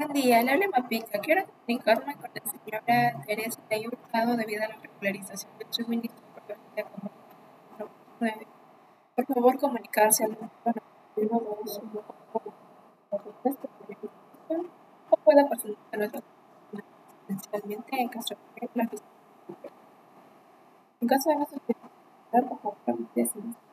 Buen día, le habla Mapica. Quiero comunicarme con la señora Teresa de Hurtado debido a la regularización del suministro de como 9. Por favor, comunicarse al número 912 o pueda presentar nuestra potencialmente en caso de la en caso de no ser por favor,